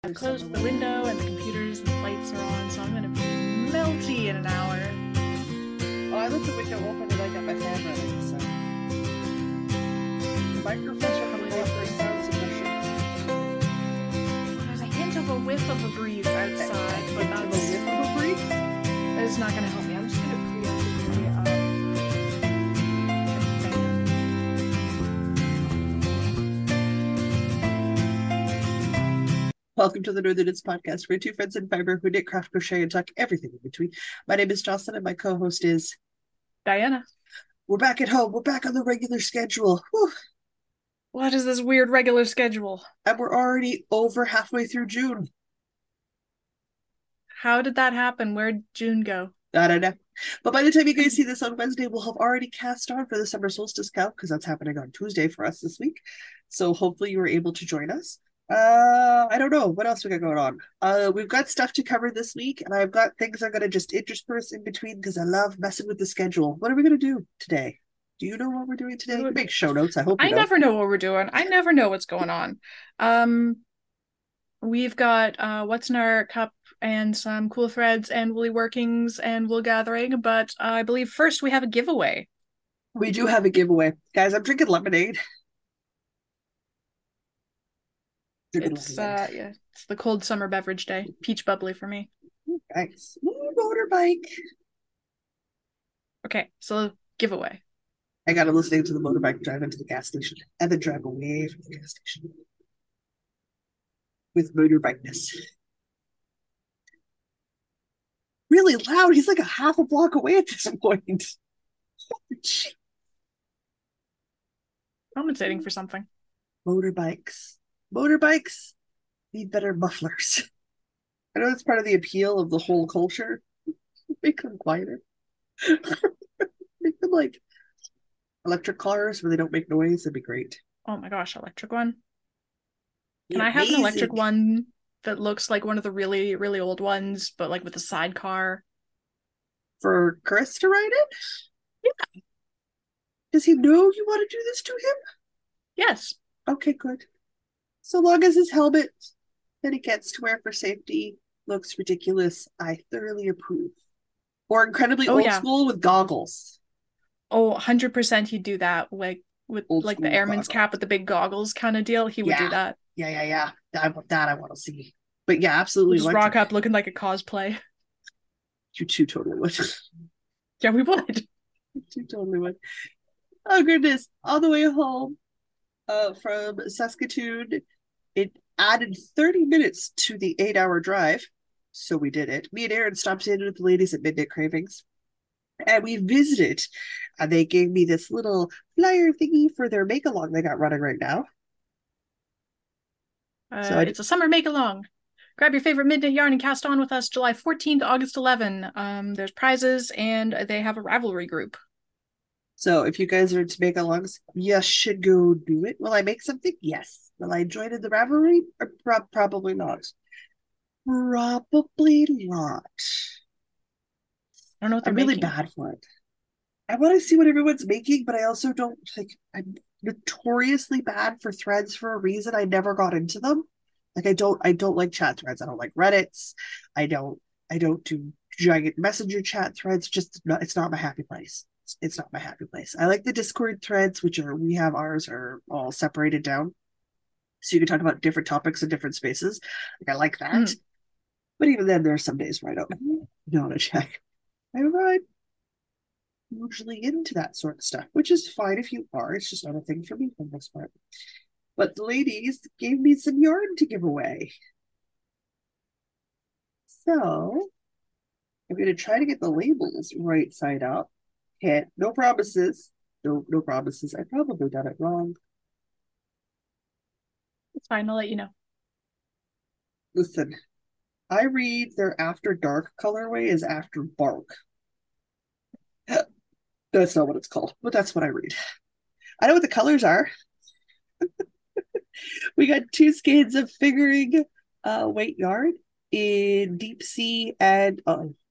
I've closed the window and the computers and the lights are on, so I'm gonna be melty in an hour. Oh, I left the window open and I got my fan running, so. The microphones are probably off for sound suppression. There's a hint of a whiff of a breeze outside, but Hint of a that's whiff of a breeze? it's not gonna help me. I'm just gonna preemptively Welcome to the Northern Knits Podcast. We're two friends in fiber who knit, craft, crochet, and talk everything in between. My name is Jocelyn, and my co-host is Diana. We're back at home. We're back on the regular schedule. Whew. What is this weird regular schedule? And we're already over halfway through June. How did that happen? Where'd June go? I don't know. But by the time you guys see this on Wednesday, we'll have already cast on for the summer solstice count because that's happening on Tuesday for us this week. So hopefully you were able to join us. I don't know what else we got going on. We've got stuff to cover this week, and I've got things I'm gonna just intersperse in between because I love messing with the schedule. What are we gonna do today? Do you know what we're doing today? Make show notes. I hope you I know. never know what we're doing. I never know what's going on. We've got what's in our cup and some cool threads and woolly workings and wool gathering, but I believe first we have a giveaway. We do have a giveaway, guys. I'm drinking lemonade. It's the cold summer beverage day. Peach bubbly for me. Nice. Ooh, motorbike. Okay, so giveaway. I got him listening to the motorbike drive into the gas station and then drive away from the gas station with motorbikeness. Really loud. He's like a half a block away at this point. Compensating for something. Motorbikes need better mufflers. I know that's part of the appeal of the whole culture. Make them quieter. Make them like electric cars where they don't make noise. That'd be great. Oh my gosh, electric one. Can Yeah, I have an amazing. electric one that looks like one of the really, really old ones, but like with a sidecar? For Chris to ride it? Yeah. Does he know you want to do this to him? Yes. Okay, good. So long as his helmet that he gets to wear for safety looks ridiculous, I thoroughly approve. Or incredibly old school with goggles. Oh, 100% he'd do that, like with Old like school the airman's goggles. cap with the big goggles kind of deal. He would do that. Yeah. That I want to see. But yeah, absolutely. Just rock up looking like a cosplay. You two totally would. Yeah, we would. You totally would. Oh goodness! On the way home, from Saskatoon, it added 30 minutes to the 8-hour drive, so we did it. Me and Erin stopped in with the ladies at Midnight Cravings, and we visited. And they gave me this little flyer thingy for their make along they got running right now. It's a summer make along. Grab your favorite midnight yarn and cast on with us July 14th to August 11. There's prizes and they have a Ravelry group. So if you guys are into make alongs, you should go do it. Will I make something? Yes. Will I join in the Ravelry? Probably not. Probably not. I don't know what they're I'm really making. bad for it. I want to see what everyone's making, but I also don't like. I'm notoriously bad for threads for a reason. I never got into them. Like I don't like chat threads. I don't like Reddits. I don't do giant messenger chat threads. Just not, it's not my happy place. It's not my happy place. I like the Discord threads, which ours are all separated down, so you can talk about different topics in different spaces. Like I like that. But even then, there are some days where I don't want to check. I'm not usually into that sort of stuff, which is fine if you are. It's just not a thing for me for the most part. But the ladies gave me some yarn to give away. So I'm going to try to get the labels right side up. Can't, no promises. No promises. I probably done it wrong. It's fine. I'll let you know. Listen, I read their After Dark colorway as After Bark. That's not what it's called, but that's what I read. I know what the colors are. We got 2 skeins of figuring weight yarn in Deep Sea and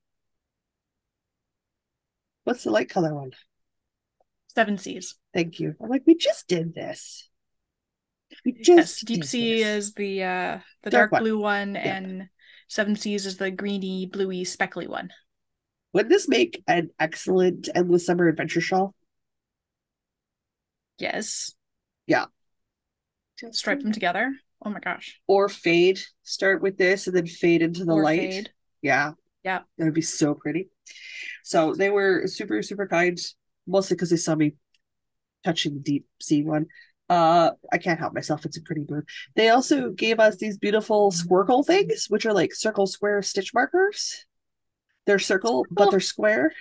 what's the light color one? 7 Seas. Thank you. I'm like, we just did this. We Yes, just Deep did Sea this. is the Dark dark one. blue one, Yep. and Seven Seas is the greeny, bluey, speckly one. Wouldn't this make an excellent endless summer adventure shawl? Yes. Yeah. Just Stripe them together. Oh my gosh. or fade. Start with this and then fade into the Or light. fade. Yeah, Yeah. that would be so pretty. So they were super, super kind, mostly because they saw me touching the deep sea one. I can't help myself. It's a pretty bird. They also gave us these beautiful squircle things, which are like circle, square stitch markers. They're circle, but Oh, they're square.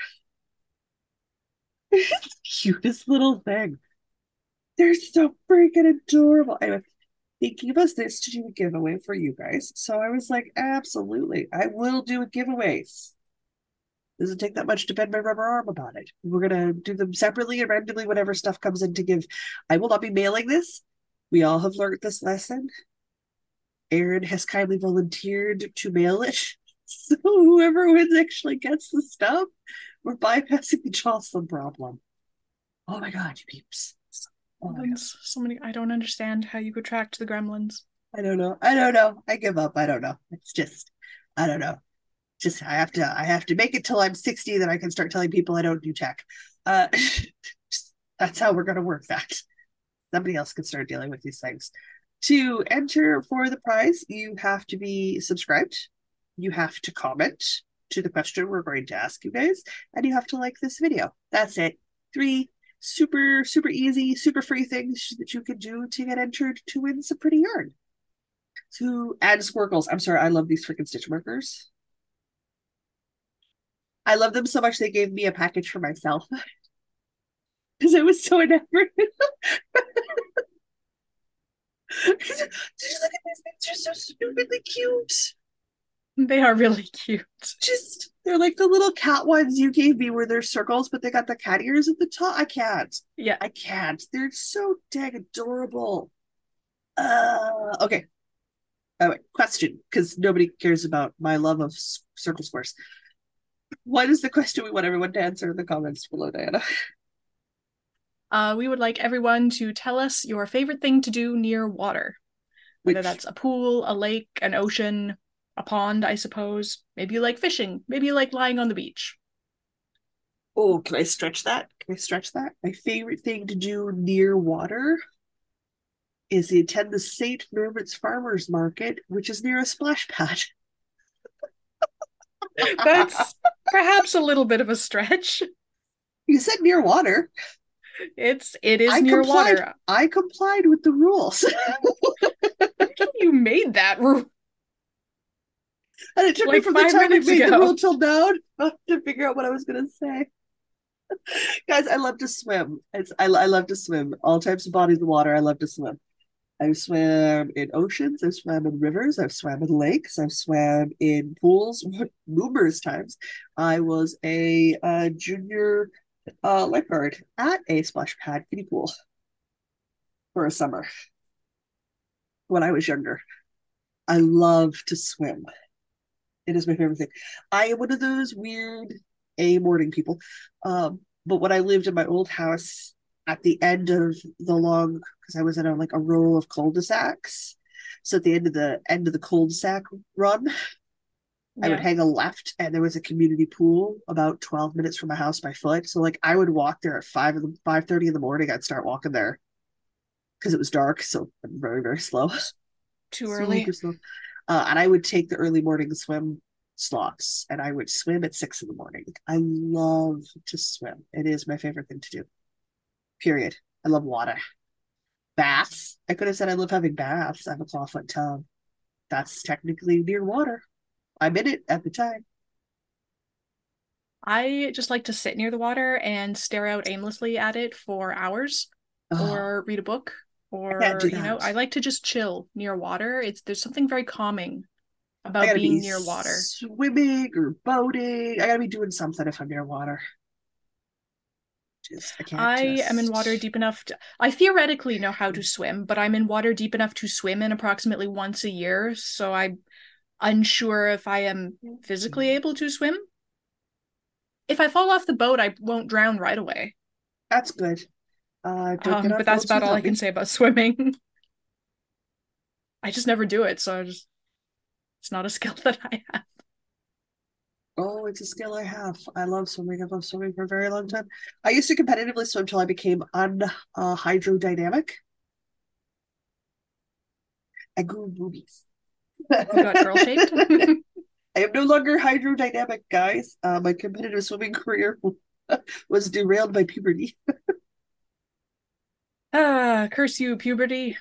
It's the cutest little thing. They're so freaking adorable. Anyway, they gave us this to do a giveaway for you guys. So I was like, absolutely, I will do a giveaways. Doesn't take that much to bend my rubber arm about it. We're gonna do them separately and randomly whenever stuff comes in to give. I will not be mailing this. We all have learned this lesson. Aaron has kindly volunteered to mail it. So whoever wins actually gets the stuff. We're bypassing the Jocelyn problem. Oh my god, you peeps. Oh my god. gremlins. So many. I don't understand how you could track to the gremlins. I don't know. I don't know. I give up. I don't know. It's just I don't know. Just I have to make it till I'm 60, then I can start telling people I don't do tech. Uh that's how we're gonna work that. Somebody else can start dealing with these things. To enter for the prize, you have to be subscribed. You have to comment to the question we're going to ask you guys, and you have to like this video. That's it. Three super, super easy, super free things that you can do to get entered to win some pretty yarn. To add squircles. I'm sorry, I love these freaking stitch markers. I love them so much they gave me a package for myself because I was so enamored. Just look at these things, they're so stupidly cute. They are really cute. Just they're like the little cat ones you gave me where they're circles, but they got the cat ears at the top. I can't. Yeah. I can't. They're so dang adorable. Okay. Oh, wait. Question, because nobody cares about my love of circle squares. What is the question we want everyone to answer in the comments below, Diana? We would like everyone to tell us your favorite thing to do near water, whether Which, that's a pool, a lake, an ocean, a pond, I suppose. Maybe you like fishing. Maybe you like lying on the beach. oh, can I stretch that? Can I stretch that? My favorite thing to do near water is to attend the St. Norbert's Farmers Market, which is near a splash pad. That's perhaps a little bit of a stretch. You said near water. It is I near complied. water. I complied with the rules. You made that rule And it took me like from the five time I minutes made the rule ago. till now to figure out what I was going to say. Guys, I love to swim. I love to swim. All types of bodies of water. I love to swim. I've swam in oceans. I've swam in rivers. I've swam in lakes. I've swam in pools numerous times. I was a junior lifeguard at a splash pad kiddie pool for a summer when I was younger. I love to swim. It is my favorite thing. I am one of those weird A morning people. But when I lived in my old house at the end of the long, because I was in like a row of cul-de-sacs. So at the end of the cul-de-sac run, I would Yeah. hang a left and there was a community pool about 12 minutes from my house by foot. So like I would walk there at 5:30 in the morning. I'd start walking there because it was dark. So I'm very, very slow. Too early. Super slow. And I would take the early morning swim slots and I would swim at 6 in the morning. I love to swim. It is my favorite thing to do. Period. I love water. Baths. I could have said I love having baths. I have a clawfoot tub. That's technically near water. I'm in it at the time. I just like to sit near the water and stare out aimlessly at it for hours Oh, or read a book I can't or, do that. I like to just chill near water. There's something very calming I about gotta being be near water. swimming or boating. I gotta be doing something if I'm near water. Just I can't I am in water just. deep enough I theoretically know how to swim, but I'm in water deep enough to swim in approximately once a year, so I'm unsure if I am physically able to swim. If I fall off the boat, I won't drown right away. That's good. Don't get But off that's boats about all I without can me. say about swimming. I just never do it, so it's not a skill that I have. Oh, it's a skill I have. I love swimming. I've loved swimming for a very long time. I used to competitively swim until I became unhydrodynamic. I grew boobies. You got girl shaped. I am no longer hydrodynamic, guys. My competitive swimming career was derailed by puberty. Curse you, puberty.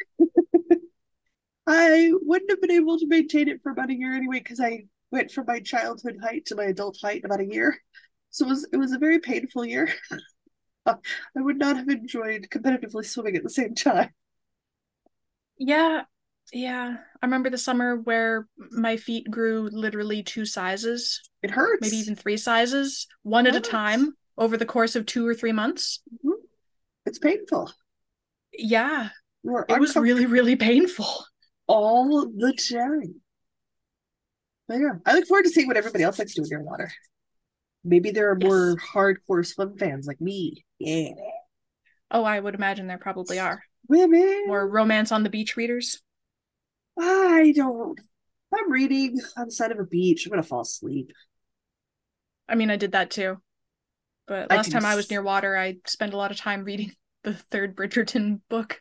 I wouldn't have been able to maintain it for about a year anyway, because I went from my childhood height to my adult height in about a year. So it was a very painful year. I would not have enjoyed competitively swimming at the same time. Yeah, yeah. I remember the summer where my feet grew literally two sizes, It maybe hurts. even three sizes, one It at a hurts. time over the course of 2 or 3 months. Mhm. It's painful. Yeah, You're it was uncomfortable really, really painful. all the time. But yeah, I look forward to seeing what everybody else likes to do in your water. Maybe there are more Yes. hardcore swim fans like me. Yeah. Oh, I would imagine there probably are more Women. romance on the beach readers. I don't. I'm reading on the side of a beach. I'm gonna fall asleep. I mean, I did that too. But I last can. time I was near water, I spent a lot of time reading the third Bridgerton book.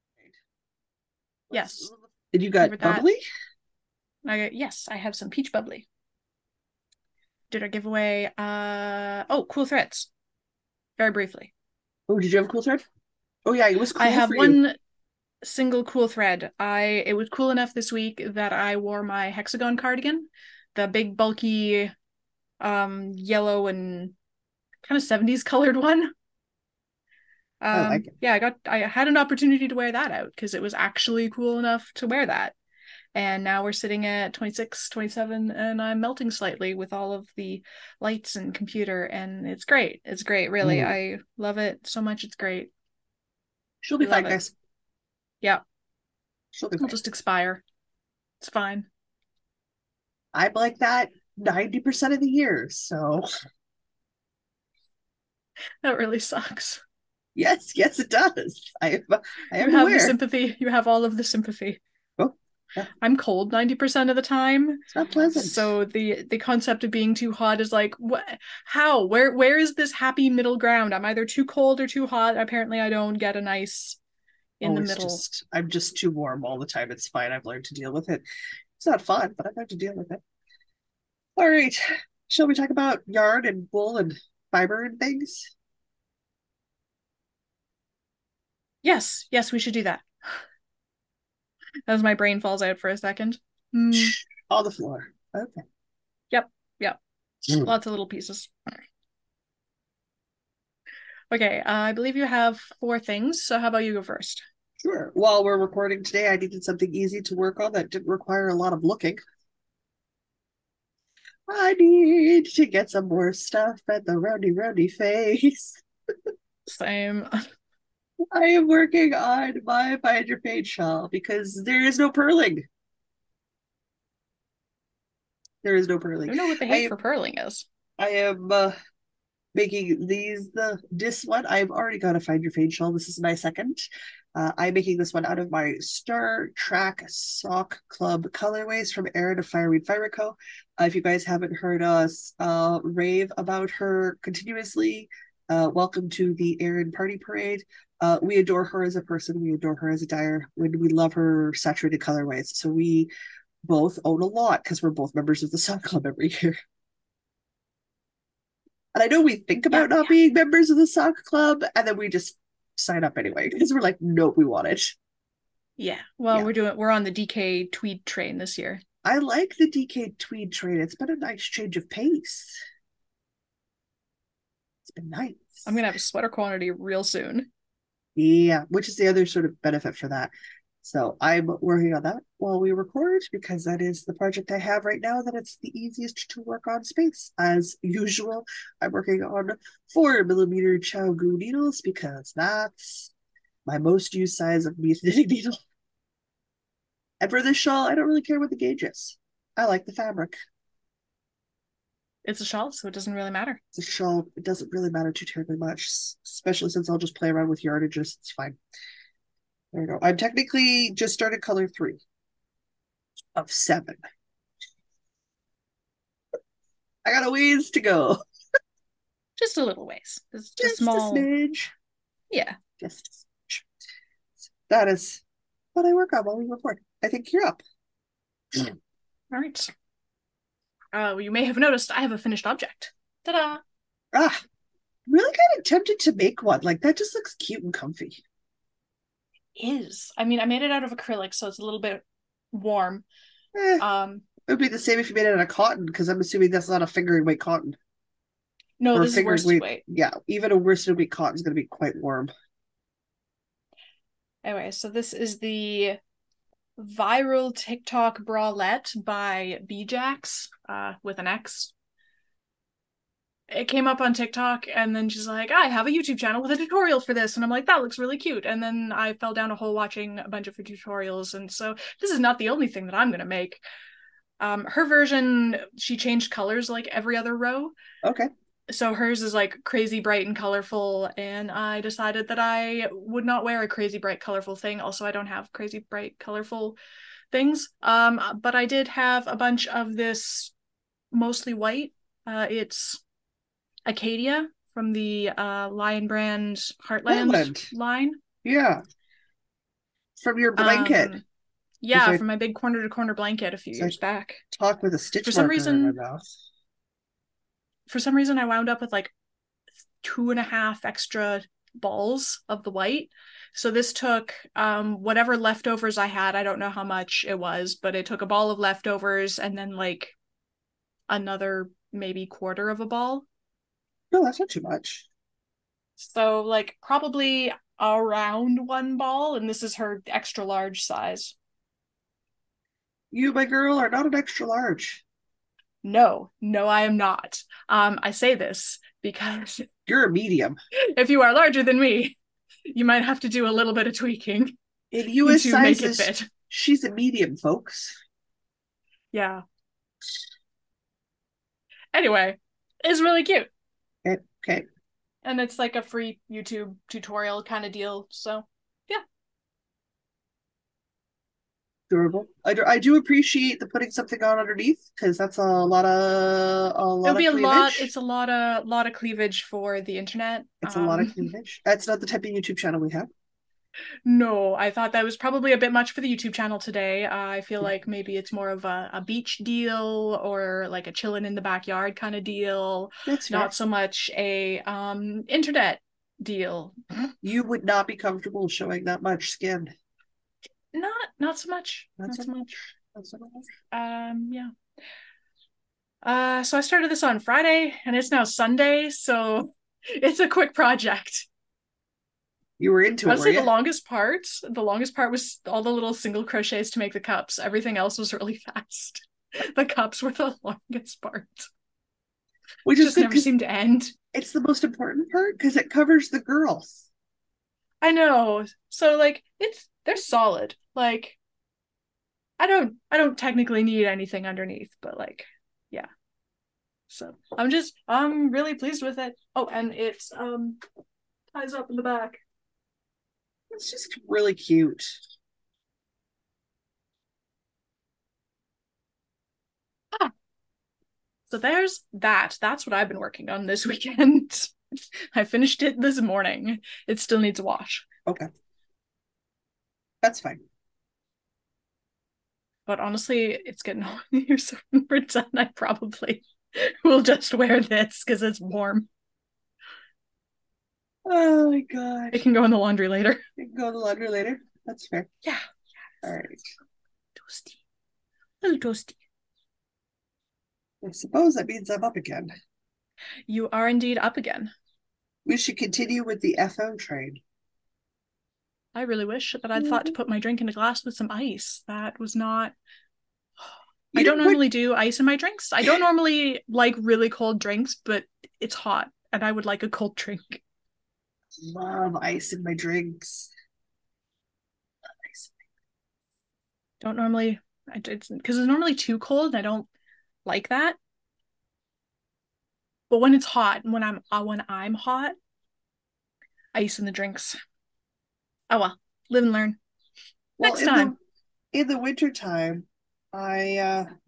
Yes, Did you got covered that. bubbly? Yes, I have some peach bubbly. Did I give away oh, cool threads. Very briefly. Oh, did you have a cool thread? Oh yeah, it was I cool have for you. one single cool thread. I it was cool enough this week that I wore my hexagon cardigan, the big bulky yellow and kind of 70s colored one. I like it. Yeah, I had an opportunity to wear that out because it was actually cool enough to wear that. And now we're sitting at 26, 27, and I'm melting slightly with all of the lights and computer, and it's great. It's great, really. Mm. I love it so much. It's great. She'll I be love fine, it. guys. Yeah, She'll be it'll fine. just expire. It's fine. I'm like that 90% of the year. So That really sucks. yes, yes, it does. I You am have the aware. sympathy. You have all of the sympathy. Oh, yeah, I'm cold 90% of the time. it's not pleasant. So the concept of being too hot is like, what, how? Where is this happy middle ground? I'm either too cold or too hot. Apparently I don't get a nice in Oh, the middle. I'm just too warm all the time. It's fine. I've learned to deal with it. It's not fun, but I've learned to deal with it. All right. Shall we talk about yarn and wool and fiber and things? Yes, yes, we should do that. As my brain falls out for a second. Mm, Shh, on the floor. Okay. yep, yep. Mm. Lots of little pieces. Okay, I believe you have four things. So how about you go first? Sure. While we're recording today, I needed something easy to work on that didn't require a lot of looking. I need to get some more stuff at the roundy face. Same. I am working on my find your page shawl because there is no purling. There is no I purling. don't know what the hate I for purling is. I am making this one. I've already got a find your fade shawl. This is my second. I'm making this one out of my Star Track Sock Club colorways from Erin of Fireweed Fiber Co. If you guys haven't heard us rave about her continuously, welcome to the Erin Party Parade. We adore her as a person. We adore her as a dyer. We love her saturated colorways. So we both own a lot because we're both members of the Sock Club every year. And I know we think Yeah, about not being members of the sock club, and then we just sign up anyway because we're like, nope, we want it. yeah. Well, Yeah. we're on the DK tweed train this year. I like the DK tweed trade. It's been a nice change of pace. It's been I'm nice. gonna have a sweater quantity real soon. Yeah, which is the other sort of benefit for that. So I'm working on that while we record because that is the project I have right now that it's the easiest to work on space. As usual, I'm working on 4 millimeter ChiaoGoo needles because that's my most used size of knitting needle. And for this shawl, I don't really care what the gauge is. I like the fabric. It's a shawl, so it doesn't really matter. It's a shawl. It doesn't really matter too terribly much, especially since I'll just play around with yardages. It's fine. There you go. I'm technically just started color 3. of 7. I got a ways to go. Just a little ways. Just a Just a small, smidge. yeah. Just a smidge. That is what I work on while we record. I think you're up. All right. You may have noticed I have a finished object. Ta-da! Ah, I'm really kind of tempted to make one. Like that just looks cute and comfy. Is. I mean, I made it out of acrylic, so it's a little bit warm. Eh, it would be the same if you made it out of cotton, because I'm assuming that's not a fingering weight cotton. No, Or this is fingering worsted weight. weight. Yeah, even a worsted weight cotton is going to be quite warm. Anyway, so this is the viral TikTok bralette by Bjax, with an X. It came up on TikTok, and then she's like, I have a YouTube channel with a tutorial for this. And I'm like, that looks really cute. And then I fell down a hole watching a bunch of her tutorials. And so this is not the only thing that I'm going to make. Her version, she changed colors like every other row. Okay. So hers is like crazy bright and colorful. And I decided that I would not wear a crazy bright, colorful thing. Also, I don't have crazy bright, colorful things. But I did have a bunch of this mostly white. It's Acadia from the Lion Brand Heartland Heartland. line. Yeah. From your blanket. Yeah, from my big corner to corner blanket a few years back. Talk with a stitch For some marker in my reason, mouth. I wound up with like 2.5 extra balls of the white. So this took whatever leftovers I had. I don't know how much it was, but it took a ball of leftovers and then like another maybe quarter of a ball. No, that's not too much. So like probably around 1 ball, and this is her extra large size. You, my girl, are not an extra large. No, I am not. I say this because You're a medium. if you are larger than me, you might have to do a little bit of tweaking In US to make it sizes, fit. she's a medium, folks. Yeah. Anyway, it's really cute. Okay. And it's like a free YouTube tutorial kind of deal. So, yeah. Adorable. I do appreciate the putting something on underneath, because that's a lot It'll of be a lot. cleavage. It's a lot of cleavage for the internet. It's a lot of cleavage. That's not the type of YouTube channel we have. No, I thought that was probably a bit much for the YouTube channel today. I feel like maybe it's more of a beach deal or like a chilling in the backyard kind of deal. That's fair. Not so much a internet deal. You would not be comfortable showing that much skin. Not so much. Not so much. Not so much. Yeah. So I started this on Friday and it's now Sunday, so it's a quick project. You were into it, I'd say you? the longest part was all the little single crochets to make the cups. Everything else was really fast. The cups were the longest part. Which is just good, never seemed to end. It's the most important part because it covers the girls. I know. So like they're solid. Like I don't technically need anything underneath, but like yeah. So I'm really pleased with it. Oh, and it's ties up in the back. It's just really cute. So there's that. That's what I've been working on this weekend. I finished it this morning. It still needs a wash. Okay. That's fine. But honestly, it's getting on here, so when we're done, I probably will just wear this because it's warm. Oh my god. It can go in the laundry later. It can go in the laundry later. That's fair. Yeah. All right. Toasty. A little toasty. I suppose that means I'm up again. You are indeed up again. We should continue with the FO train. I really wish that I'd thought to put my drink in a glass with some ice. That was not. I don't normally do ice in my drinks. I don't normally like really cold drinks, but it's hot and I would like a cold drink. Love ice in my drinks. Don't normally, it's because it's normally too cold and I don't like that. But when it's hot, when I'm hot, ice in the drinks. Oh well, live and learn. Well, Next time. In the wintertime, I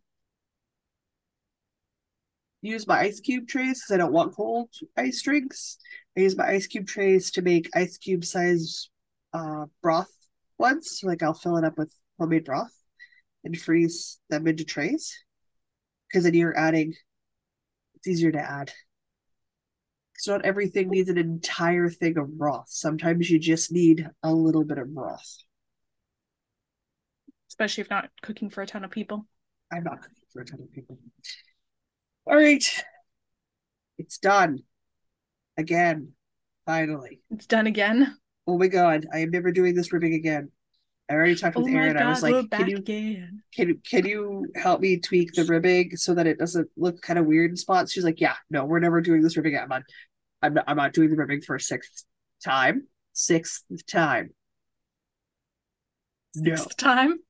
use my ice cube trays because I don't want cold ice drinks. I use my ice cube trays to make ice cube size broth ones. Like I'll fill it up with homemade broth and freeze them into trays. Because then you're adding, it's easier to add. So not everything needs an entire thing of broth. Sometimes you just need a little bit of broth. Especially if not cooking for a ton of people. I'm not cooking for a ton of people. All right. It's done. Again. Finally. It's done again. Oh my God. I am never doing this ribbing again. I already talked with Aaron. I was like, can you help me tweak the ribbing so that it doesn't look kind of weird in spots? She's like, yeah, no, we're never doing this ribbing again. I'm not doing the ribbing for a sixth time. Sixth time. No. Sixth time?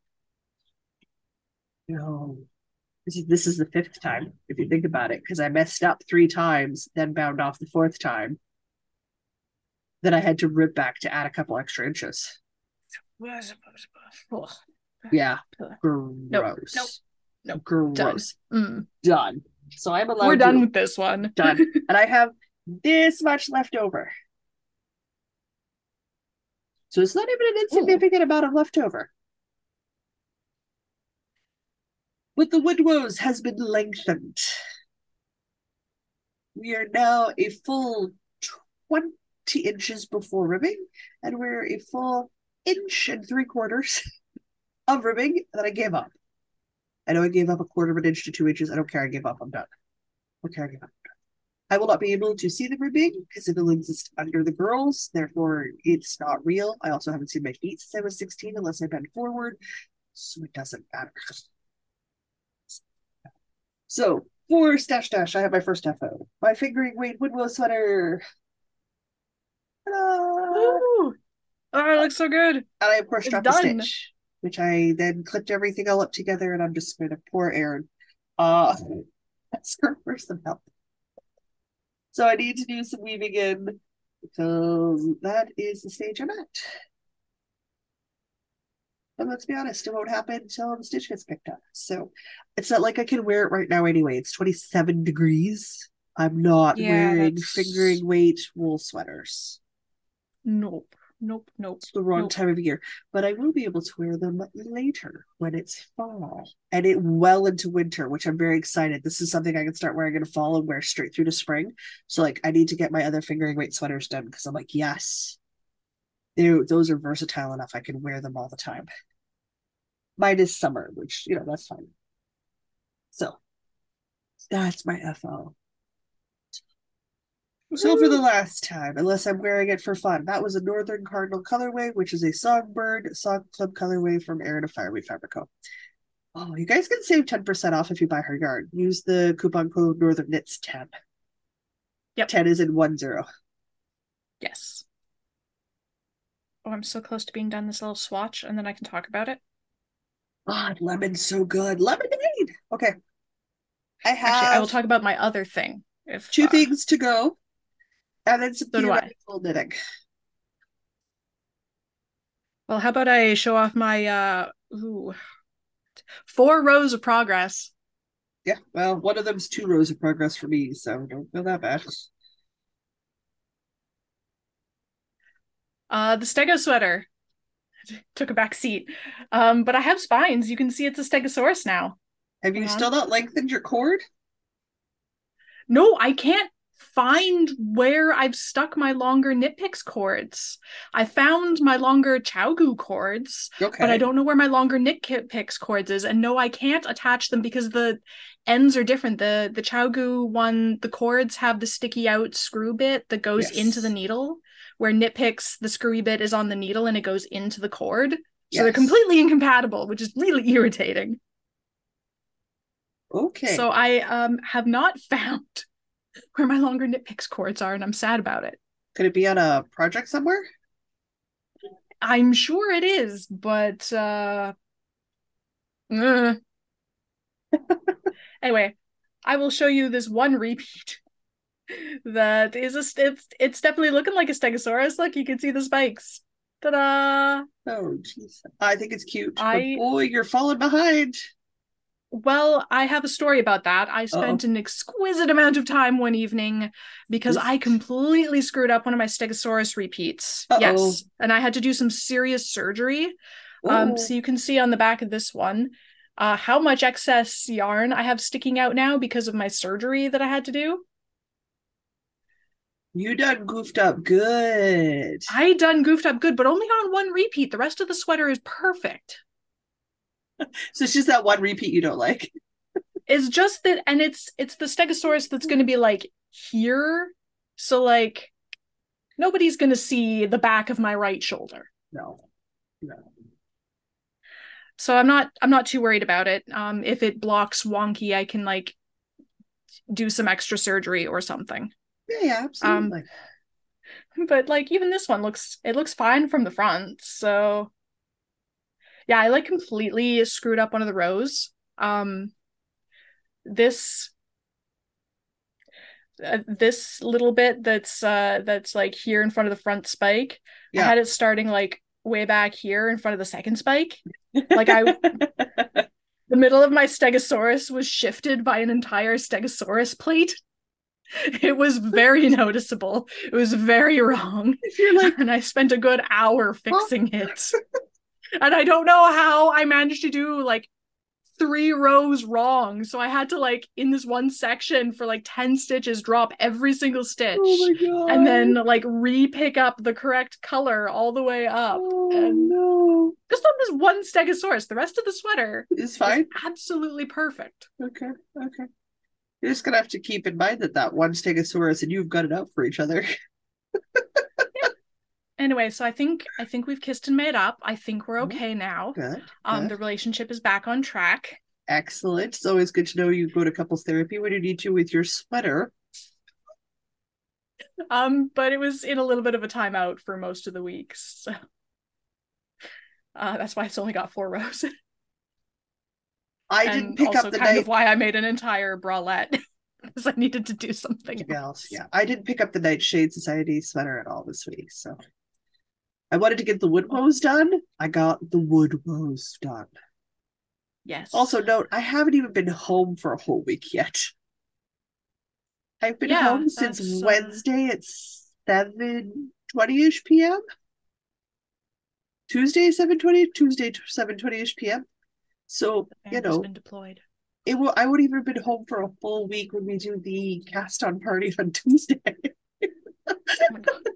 No. This is the fifth time, if you think about it, because I messed up 3 times, then bound off the 4th time. Then I had to rip back to add a couple extra inches. Yeah. Gross. Nope. Gross. Done. So I'm allowed. We're done with this one. Done. And I have this much left over. So it's not even an insignificant amount of leftover. But the windows has been lengthened. We are now a full 20 inches before ribbing, and we're a full 1.75 inches of ribbing that I gave up. I know I gave up 1/4 inch to 2 inches. I don't care. I gave up. I'm done. Okay, I give up. I will not be able to see the ribbing because it will exist under the girls. Therefore, it's not real. I also haven't seen my feet since I was 16 unless I bend forward. So it doesn't matter. So for Stash Dash, I have my first FO. My fingering weight Woodwill sweater. Ooh. Oh, it looks so good. And I, of course, dropped a stitch, which I then clipped everything all up together, and I'm just going to pour Aaron. Ask her for some help. So I need to do some weaving in because that is the stage I'm at. And let's be honest, it won't happen until the stitch gets picked up. So it's not like I can wear it right now anyway. It's 27 degrees. I'm not wearing fingering weight wool sweaters. Nope. It's the wrong time of year. But I will be able to wear them later when it's fall. And it well into winter, which I'm very excited. This is something I can start wearing in fall and wear straight through to spring. So like I need to get my other fingering weight sweaters done because I'm like, yes. Those are versatile enough. I can wear them all the time. Mine is summer, which, that's fine. So that's my FO. So for the last time, unless I'm wearing it for fun, that was a Northern Cardinal colorway, which is a Songbird Song Club colorway from Erin of Fireweed Fabrico. Oh, you guys can save 10% off if you buy her yarn. Use the coupon code Northern Knits 10. Yep. 10 is in 10. Yes. Oh, I'm so close to being done this little swatch, and then I can talk about it. Oh, lemon's so good. Lemonade. Okay. I will talk about my other thing. If 2 things to go. And then some theoretical knitting. Well, how about I show off my 4 rows of progress. Yeah, well, one of them's 2 rows of progress for me, so don't feel that bad. The Stego sweater took a back seat. But I have spines. You can see it's a Stegosaurus now. Have you still not lengthened your cord? No, I can't find where I've stuck my longer Knit Picks cords. I found my longer ChiaoGoo cords, but I don't know where my longer Knit Picks cords is. And no, I can't attach them because the ends are different. The ChiaoGoo one, the cords have the sticky out screw bit that goes into the needle, where Knit Picks, the screwy bit is on the needle and it goes into the cord. So they're completely incompatible, which is really irritating. Okay. So I have not found where my longer Knit Picks cords are, and I'm sad about it. Could it be on a project somewhere? I'm sure it is, but anyway, I will show you this one repeat that is it's definitely looking like a Stegosaurus. Look, you can see the spikes. Ta-da! Oh, jeez. I think it's cute. But boy, you're falling behind. Well, I have a story about that. I Oh, spent an exquisite amount of time one evening because this. I completely screwed up one of my Stegosaurus repeats. Uh-oh. Yes, and I had to do some serious surgery. Oh, So you can see on the back of this one how much excess yarn I have sticking out now because of my surgery that I had to do. you done goofed up good. I done goofed up good, but only on one repeat. The rest of the sweater is perfect. So it's just that one repeat you don't like. It's just that, and it's the Stegosaurus that's going to be like here, so like nobody's going to see the back of my right shoulder. No, no. So I'm not too worried about it. If it blocks wonky, I can like do some extra surgery or something. Yeah, yeah, Um, absolutely. but like even this one looks fine from the front. So yeah, I like completely screwed up one of the rows. This this little bit that's like here in front of the front spike, I Yeah. had it starting like way back here in front of the second spike. Like I the middle of my Stegosaurus was shifted by an entire Stegosaurus plate. It was very noticeable. It was very wrong. You're like, And I spent a good hour huh? fixing it. And I don't know how I managed to do like 3 rows wrong. So I had to like in this one section for like 10 stitches drop every single Oh stitch my and God. then like re-pick up the correct color all the way up. Oh And no. just on this one Stegosaurus, the rest of the sweater It's is fine. absolutely perfect. Okay. Okay. You're just gonna have to keep in mind that that one Stegosaurus and you've got it out for each other. Yeah. Anyway, so I think we've kissed and made up. I think we're okay now. Good. Good. The relationship is back on track. Excellent. It's always good to know you go to couples therapy when you need to with your sweater. But it was in a little bit of a timeout for most of the weeks. So that's why it's only got 4 rows. I didn't And pick up also the kind of night why I made an entire bralette because I needed to do something else. else. Yeah, I didn't pick up the Nightshade Society sweater at all this week. So I wanted to get the wood Oh, rose done. I got the wood rose done. yes. Also, note I haven't even been home for a whole week yet. I've been Yeah, home since that's Wednesday at 7:20ish p.m. Tuesday 7:20, Tuesday 7:20ish p.m. So, the family's been deployed. I would even have been home for a full week when we do the cast on party on Tuesday. Oh my god.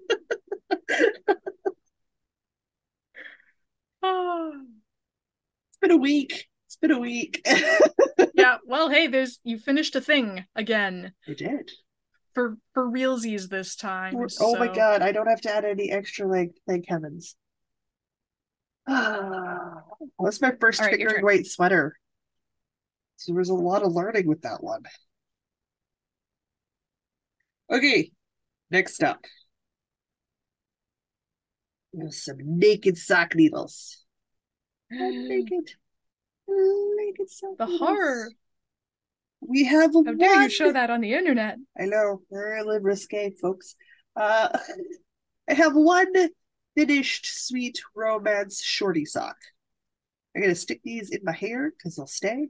Oh. It's been a week. It's been a week. Yeah, well, hey, there's you finished a thing again I did. for realsies this time. Oh my So God, I don't have to add any extra leg, thank heavens. That's my all first right, your fingering turn. weight sweater. So there was a lot of learning with that one. Okay, next up. Some naked sock needles. I'm naked. Naked sock The needles. horror. We have How dare you one. show that on the internet? I know, we're a little risque, folks. Uh, I have one finished sweet romance shorty sock. I'm gonna stick these in my hair because they'll stay.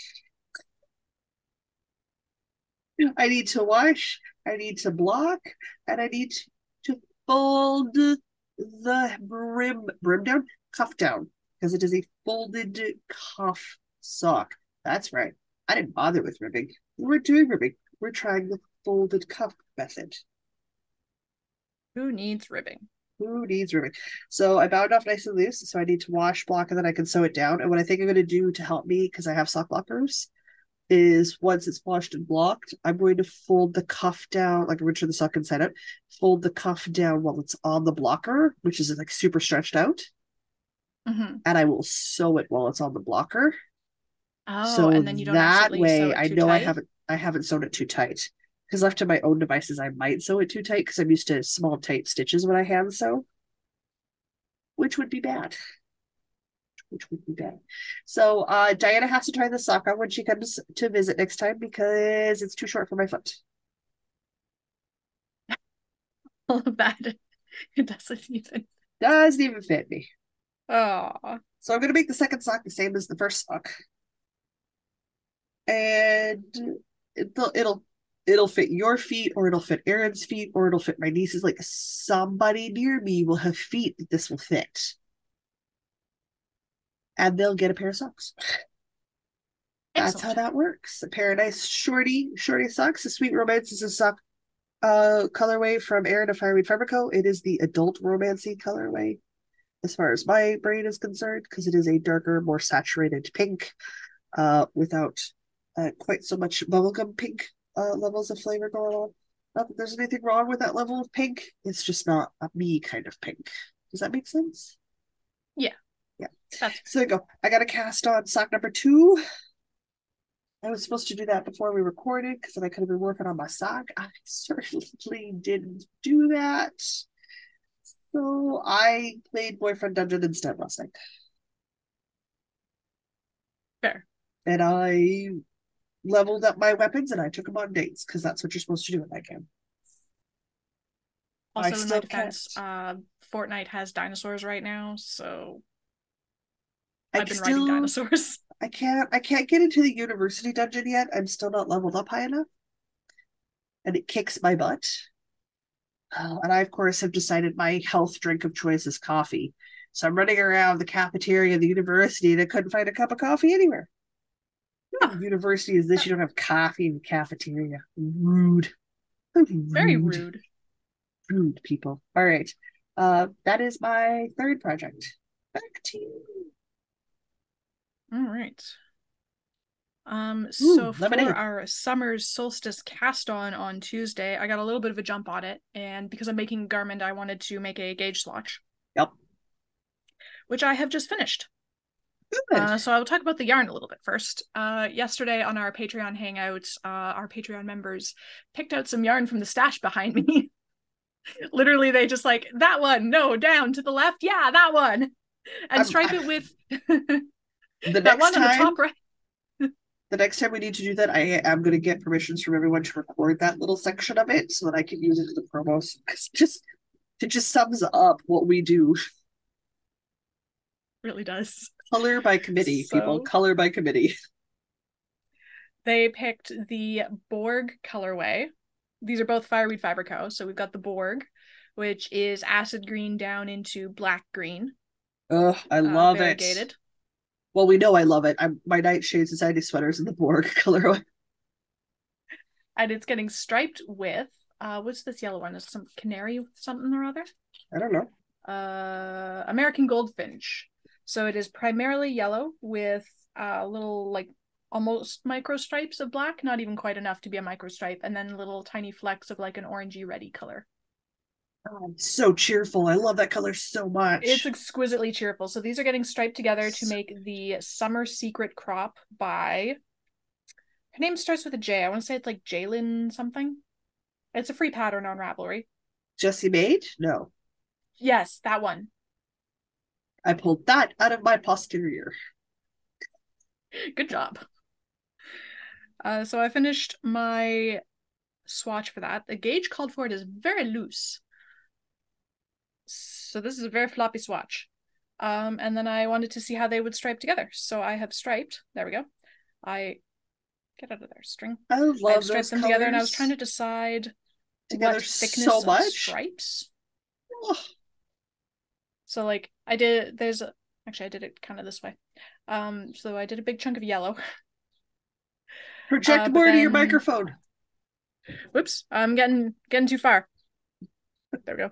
I need to wash, I need to block, and I need to fold the brim down, cuff down, because it is a folded cuff sock. That's right. I didn't bother with ribbing. We're doing ribbing. We're trying the folded cuff method. Who needs ribbing? Who needs ribbing? So I bound off nice and loose. So I need to wash, block, and then I can sew it down. And what I think I'm going to do to help me, because I have sock blockers, is once it's washed and blocked, I'm going to fold the cuff down, like originally the sock inside out, fold the cuff down while it's on the blocker, which is like super stretched out. Mm-hmm. And I will sew it while it's on the blocker. Oh, So and then you don't that accidentally sew way it I too know tight. I haven't sewn it too tight. Because left to my own devices, I might sew it too tight because I'm used to small tight stitches when I hand sew, which would be bad. Which would be bad. So Diana has to try the sock on when she comes to visit next time because it's too short for my foot. All of that. It doesn't even. Doesn't even fit me. Oh. So I'm gonna make the second sock the same as the first sock. and it'll fit your feet, or it'll fit Erin's feet, or it'll fit my niece's. Like somebody near me will have feet that this will fit, and they'll get a pair of socks. That's how Excellent. that works. A pair of nice shorty socks. The Sweet Romance is a sock colorway from Erin of Fireweed Fiber Co. It is the adult romancy colorway, as far as my brain is concerned, because it is a darker, more saturated pink, without quite so much bubblegum pink levels of flavor going on. Not that there's anything wrong with that level of pink. It's just not a me kind of pink. Does that make sense? Yeah, Yeah. that's So there you go. I got a cast on sock number 2. I was supposed to do that before we recorded because then I could have been working on my sock. I certainly didn't do that. So I played Boyfriend Dungeon instead last night. fair. And I leveled up my weapons and I took them on dates because that's what you're supposed to do in that game. I Also, in my still defense, can't. Fortnite has dinosaurs right now, so I I've been riding still dinosaurs. I can't get into the university dungeon yet. I'm still not leveled up high enough. And it kicks my butt. And I, of course, have decided my health drink of choice is coffee. So I'm running around the cafeteria of the university and I couldn't find a cup of coffee anywhere. Oh, The university is this, you don't have coffee in the cafeteria. Rude. very Rude. rude. Rude people. All right. That is my third project. Back to you. All right. Ooh, So for lemonade. our summer's solstice cast on Tuesday, I got a little bit of a jump on it, and because I'm making garment, I wanted to make a gauge swatch, Yep. which I have just finished. Good. So I will talk about the yarn a little bit first. Yesterday on our Patreon hangout, our Patreon members picked out some yarn from the stash behind me. Literally, they just like, that one, no, down to the left, yeah, that one, and stripe it with the that next one on the time top right. the next time we need to do that, I am going to get permissions from everyone to record that little section of it so that I can use it in the promos. Because it just sums up what we do. Really does. Color by committee, people. So Color by committee. they picked the Borg colorway. These are both Fireweed Fiber Co. So we've got the Borg, which is acid green down into black green, Ugh, I love it. variegated. Well, we know I love it. My Nightshade Society sweaters in the Borg colorway. And it's getting striped with what's this yellow one? Is some canary something or other? I don't know. American Goldfinch. So it is primarily yellow with little like almost micro stripes of black, not even quite enough to be a micro stripe, and then little tiny flecks of like an orangey reddy color. Oh, so cheerful. I love that color so It's much. exquisitely cheerful. So these are getting striped together to make the Summer Secret Crop by, her name starts with a J. I want to say it's like Jalen something. It's a free pattern on Ravelry. Jessie Maid? No. Yes, that one. I pulled that out of my posterior. Good job. So I finished my swatch for that. The gauge called for it is very loose. So this is a very floppy swatch. And then I wanted to see how they would stripe together. So I have striped. There we go. I get out of there, string. I I have love striped those them together, and I was trying colors to decide together what thickness so of much. stripes. Oh, So like I did. Actually I did it kind of this way. So I did a big chunk of yellow. project But more to your then, microphone. whoops, I'm getting too far. There we go.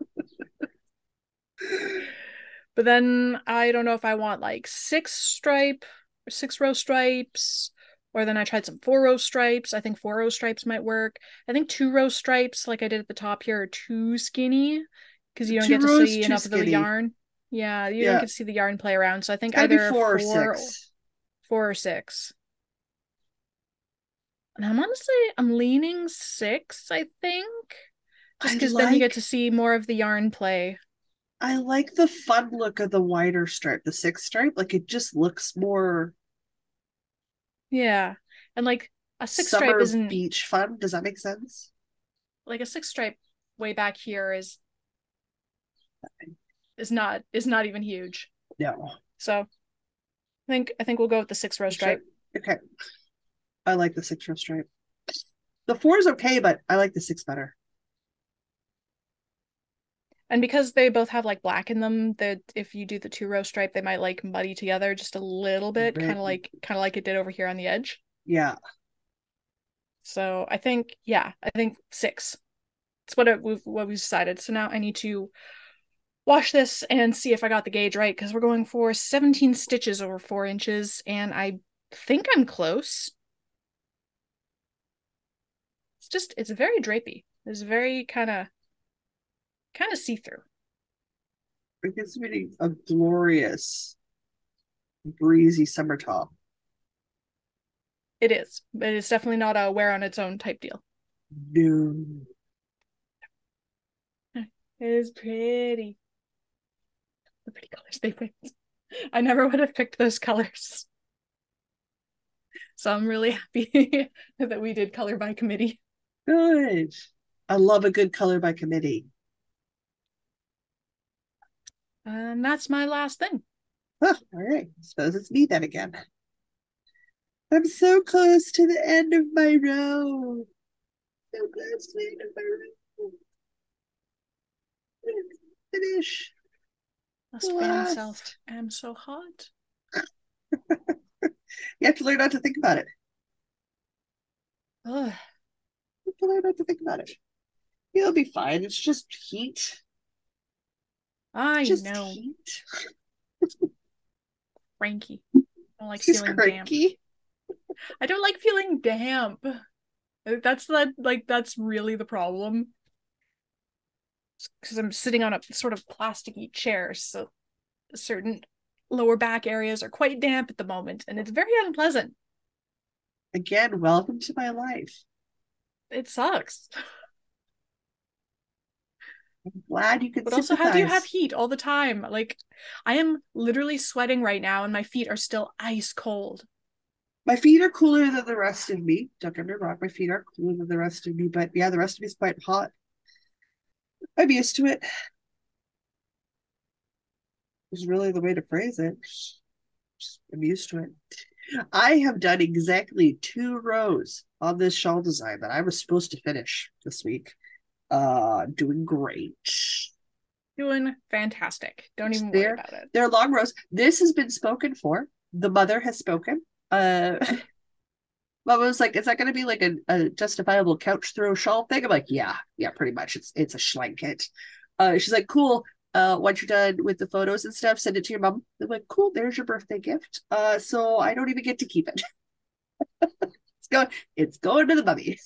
But then I don't know if I want like 6 row stripes, or then I tried some 4 row stripes. I think 4 row stripes might work. I think 2 row stripes, like I did at the top here, are too skinny because you don't Two get to rows see too enough of the skinny. yarn. Yeah, you don't Yeah, get to see the yarn play around. So I it's think got to be either 4 or 6. 4 or 6. And I'm leaning 6, I think. Just I because then you get like to see more of the yarn play. I like the fun look of the wider stripe, the 6 stripe. Like it just looks more Yeah. And like a 6 stripe summer isn't beach fun. Does that make sense? like a 6 stripe way back here is not even huge. No. So I think we'll go with the 6 row Okay. stripe. Okay. I like the 6 row stripe. The 4 is okay, but I like the 6 better. And because they both have like black in them, that if you do the 2 row stripe, they might like muddy together just a little bit, But kind of like it did over here on the edge. yeah, So I think, yeah, I think 6. It's what we decided. So now I need to wash this and see if I got the gauge right because we're going for 17 stitches over 4 inches, and I think I'm close. It's very drapey. It's very kind of see-through. it's really a glorious, breezy summer top. It is, but it's definitely not a wear on its own type deal. No. It is pretty. The pretty colors they picked. I never would have picked those colors. So I'm really happy that we did color by committee. Good. I love a good color by committee. And that's my last thing. Huh, all right. Suppose it's me then again. I'm so close to the end of my row. So close to the end of my row. Finish. This fan cells am so hot. You have to learn not to think about it. Ugh. You have to learn not to think about it. You'll be fine. It's just heat. I Just know. heat. Cranky. I don't like It's just feeling damp. cranky. I don't like feeling damp. That's really the problem. Because I'm sitting on a sort of plasticky chair, so certain lower back areas are quite damp at the moment, and it's very unpleasant. Again, welcome to my life. It sucks. I'm glad you can But also, how do you have sympathize. heat all the time? Like, I am literally sweating right now, and my feet are still ice cold. My feet are cooler than the rest of me. Don't get me wrong, my feet are cooler than the rest of me, but yeah, the rest of me is quite hot. I'm used to it. Is really the way to phrase it. I'm used to it. I have done exactly 2 rows on this shawl design that I was supposed to finish this week. Doing great. Doing fantastic. Don't even worry They're about it. they're long rows. This has been spoken for. The mother has spoken. Mama was like, "Is that going to be like a justifiable couch throw shawl thing?" I'm like, "Yeah, pretty much. It's a schlanket." She's like, "Cool. Once you're done with the photos and stuff, send it to your mom." I'm like, "Cool. There's your birthday gift." So I don't even get to keep it. It's going to the mummy.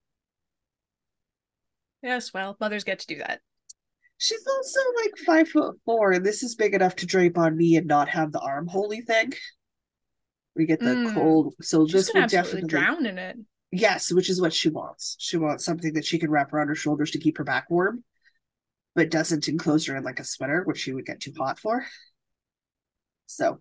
Yes, well, mothers get to do that. She's also like 5'4", and this is big enough to drape on me and not have the arm holy thing. We get the Mm. cold, so She's this gonna will absolutely definitely, drown in it. yes, which is what she wants. She wants something that she can wrap around her shoulders to keep her back warm, but doesn't enclose her in like a sweater, which she would get too hot for. So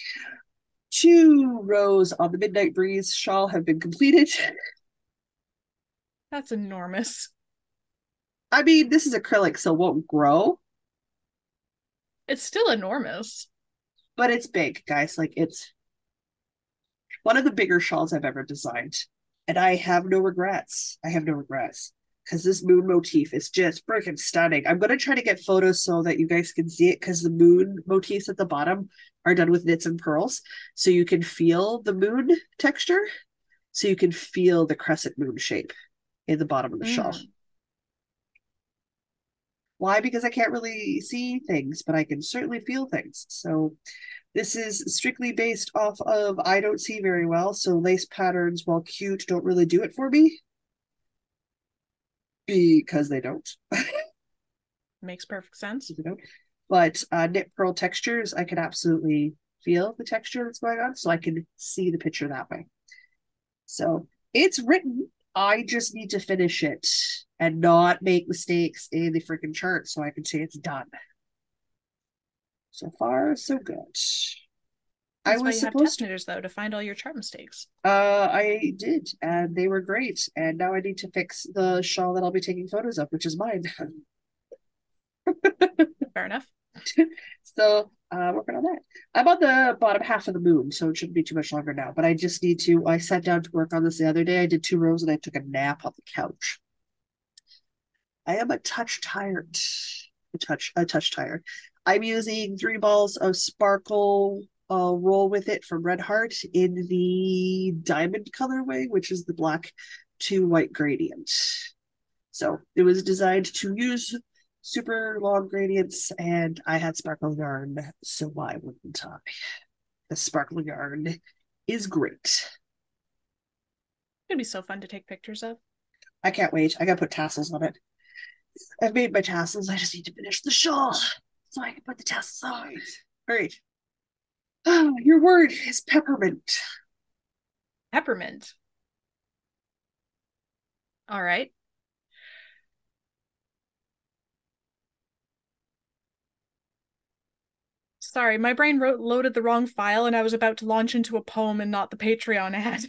2 rows on the Midnight Breeze shawl have been completed. That's enormous. I mean, this is acrylic, so it won't grow, It's still enormous. but it's big, guys. Like it's one of the bigger shawls I've ever designed. And I have no regrets. I have no regrets because this moon motif is just freaking stunning. I'm going to try to get photos so that you guys can see it because the moon motifs at the bottom are done with knits and pearls. So you can feel the moon texture. So you can feel the crescent moon shape in the bottom of the shawl. Mm. Why? Because I can't really see things, but I can certainly feel things. So this is strictly based off of I don't see very well, so lace patterns, while cute, don't really do it for me because they don't. Makes perfect sense. They don't. But knit pearl textures, I can absolutely feel the texture that's going on, so I can see the picture that way. So it's written. I just need to finish it and not make mistakes in the freaking chart so I can say it's done. So far, so good. I That's why was you have test supposed knitters, though, to find all your chart mistakes. I did, and they were great. And now I need to fix the shawl that I'll be taking photos of, which is mine. Fair enough. So working on that. I'm on the bottom half of the moon, so it shouldn't be too much longer now. But I just need to. I sat down to work on this the other day. I did 2 rows and I took a nap on the couch. I am a touch tired. A touch tired. I'm using 3 balls of sparkle roll with it from Red Heart in the diamond colorway, which is the black to white gradient. So it was designed to use super long gradients, and I had sparkle yarn, so why wouldn't I? The sparkle yarn is great. It's gonna be so fun to take pictures of. I can't wait. I gotta put tassels on it. I've made my tassels. I just need to finish the shawl so I can put the tassels on. All right. Oh, your word is peppermint. Peppermint. All right. Sorry, my brain loaded the wrong file and I was about to launch into a poem and not the Patreon ad.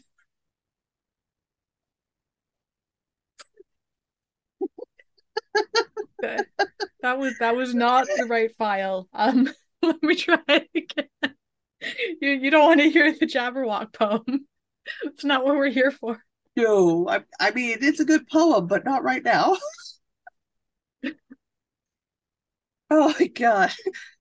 That was not the right file. Let me try it again. You don't want to hear the Jabberwock poem. It's not what we're here for. No, I mean, it's a good poem, but not right now. Oh my God.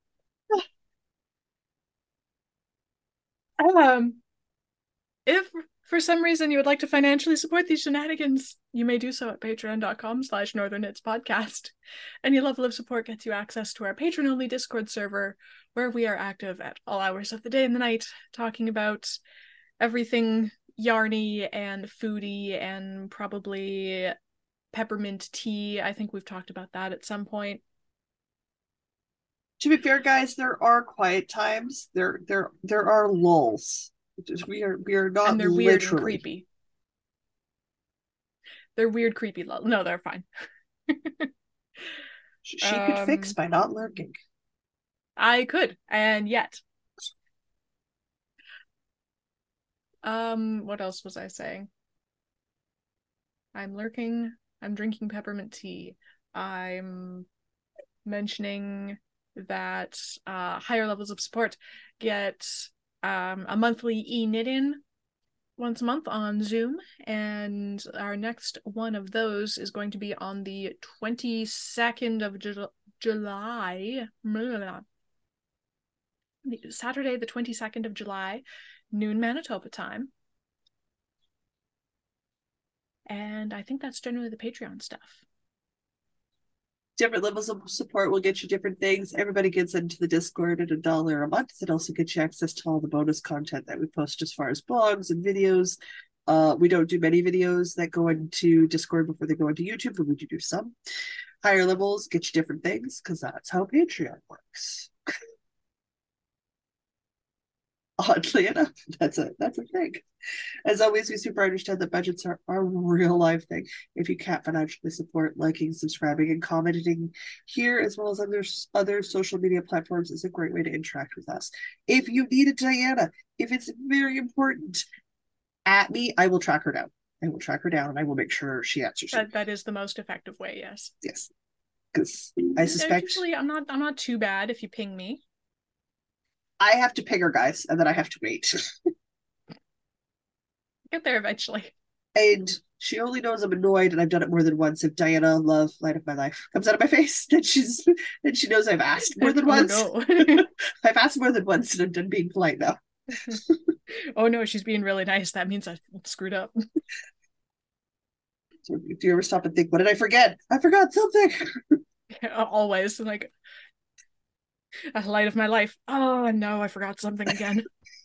Um, if for some reason you would like to financially support these shenanigans, you may do so at patreon.com/northernknitspodcast. Any level of support gets you access to our patron-only Discord server, where we are active at all hours of the day and the night, talking about everything yarny and foodie and probably peppermint tea. I think we've talked about that at some point. To be fair, guys, there are quiet times. There are lulls. We are not And they're weird and literally. creepy. They're weird, creepy. No, they're fine. She could fix by not lurking. I could, and yet. What else was I saying? I'm lurking. I'm drinking peppermint tea. I'm mentioning that higher levels of support get a monthly e-knit-in once a month on Zoom, and our next one of those is going to be on the 22nd of July. Saturday, the 22nd of July, noon Manitoba time. And I think that's generally the Patreon stuff. Different levels of support will get you different things. Everybody gets into the Discord at $1 a month. It also gets you access to all the bonus content that we post as far as blogs and videos. We don't do many videos that go into Discord before they go into YouTube, but we do some. Higher levels get you different things because that's how Patreon works. Oddly enough, that's a thing. As always, we super understand that budgets are a real life thing. If you can't financially support, liking, subscribing, and commenting here, as well as other social media platforms, is a great way to interact with us. If you need a Diana, if it's very important, at me, I will track her down. I will track her down and I will make sure she answers. That is the most effective way, yes. Yes. Because I suspect usually I'm not too bad if you ping me. I have to ping her, guys, and then I have to wait. Get there eventually. And she only knows I'm annoyed, and I've done it more than once. If Diana, love, light of my life, comes out of my face, then she knows I've asked more than once. No. I've asked more than once, and I'm done being polite now. Oh no, she's being really nice. That means I screwed up. So do you ever stop and think, what did I forget? I forgot something. Always, like a light of my life. Oh no, I forgot something again.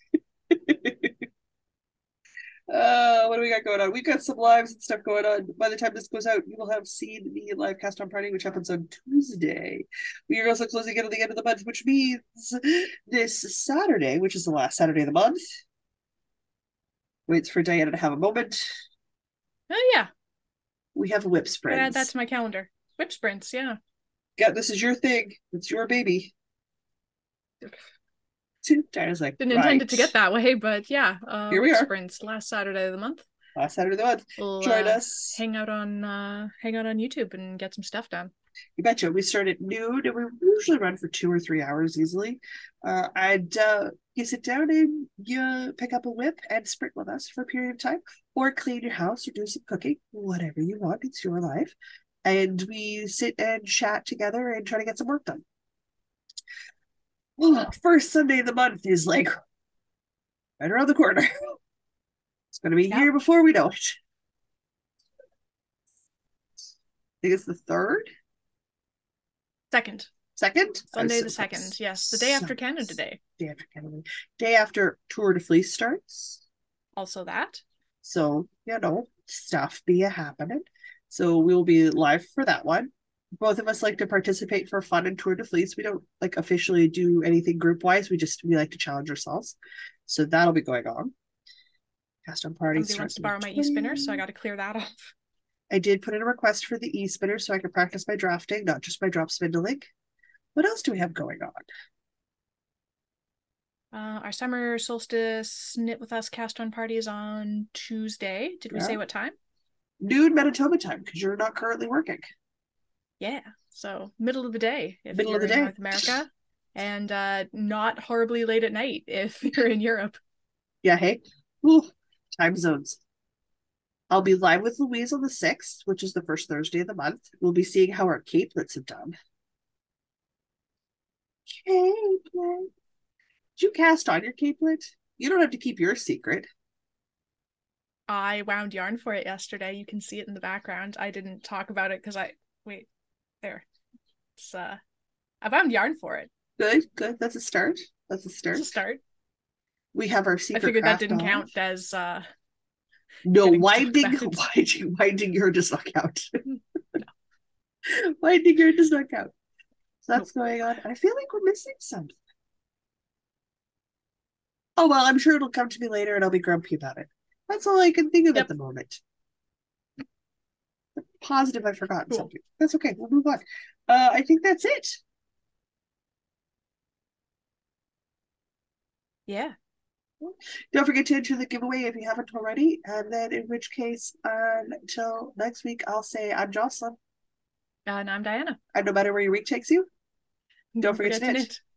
What do we got going on? We've got some lives and stuff going on. By the time this goes out, you will have seen the live cast on Party, which happens on Tuesday. We are also closing in on the end of the month, which means this Saturday, which is the last Saturday of the month, waits for Diana to have a moment. Oh yeah. We have whip sprints. Add that to my calendar. Whip sprints, yeah. Yeah, this is your thing. It's your baby. Diana's like, didn't intend it to get that way, but yeah. Here we are. Sprints last Saturday of the month. Last Saturday of the month. We'll join us. Hang out on YouTube and get some stuff done. You betcha. We start at noon and we usually run for 2 or 3 hours easily. And you sit down and you pick up a whip and sprint with us for a period of time, or clean your house or do some cooking, whatever you want. It's your life. And we sit and chat together and try to get some work done. Oh, first Sunday of the month is like right around the corner. It's going to be a year before we know it. I think it's the third. Second. Second? Sunday the 2nd. Yes, the day after Canada Day. Day after Canada Day. Day after Tour de Fleece starts. Also that. So, stuff be a happening. So we'll be live for that one. Both of us like to participate for fun in Tour de Fleece. We don't like officially do anything group wise. We like to challenge ourselves. So that'll be going on. Cast on parties. Somebody wants to borrow my e-spinner, so I got to clear that off. I did put in a request for the e-spinner so I can practice my drafting, not just my drop spindling. What else do we have going on? Our summer solstice knit with us cast on parties on Tuesday. Did we say what time? Noon Manitoba time, because you're not currently working. Yeah, so middle of the day if middle you're of the in day. North America, and not horribly late at night if you're in Europe. Yeah, hey. Ooh, time zones. I'll be live with Louise on the 6th, which is the first Thursday of the month. We'll be seeing how our capelets have done. Capelet. Did you cast on your capelet? You don't have to keep your secret. I wound yarn for it yesterday. You can see it in the background. I didn't talk about it because wait, there. It's I wound yarn for it. Good. That's a start. It's a start. We have our secret. I figured that didn't count as no, winding yarn does not count. No. Winding yarn does not count. So that's going on. I feel like we're missing something. Oh well, I'm sure it'll come to me later and I'll be grumpy about it. That's all I can think of at the moment. I'm positive I've forgotten something. That's okay. We'll move on. I think that's it. Yeah. Don't forget to enter the giveaway if you haven't already. And then in which case, until next week, I'll say I'm Jocelyn. And I'm Diana. And no matter where your week takes you, don't forget to knit.